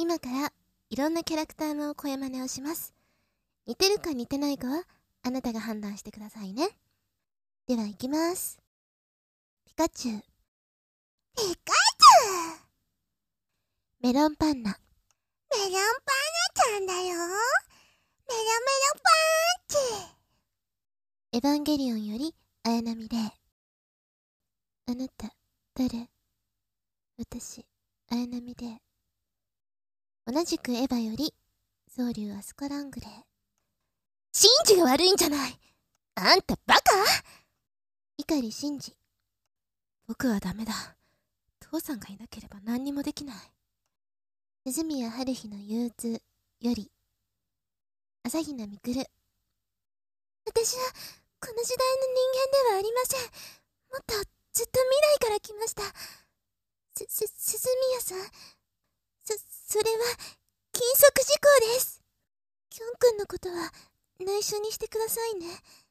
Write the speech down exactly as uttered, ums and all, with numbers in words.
今からいろんなキャラクターの声真似をします。似てるか似てないかはあなたが判断してくださいね。では行きます。ピカチュウ。 ピカチュウ。 メロンパンナ。 メロンパンナちゃんだよ。メロメロパンチ。 エヴァンゲリオンより綾波レイ。あなた誰？私綾波レイ。同じくエヴァより宗竜アスカラングレー。シンジが悪いんじゃない。あんたバカ？碇シンジ。僕はダメだ。父さんがいなければ何にもできない。鈴宮春日の憂鬱より朝比奈みくる。私はこの時代の人間ではありません。もっとずっと未来から来ました。す、す、鈴宮さん。そ、それは禁則事項です。キョン君のことは内緒にしてくださいね。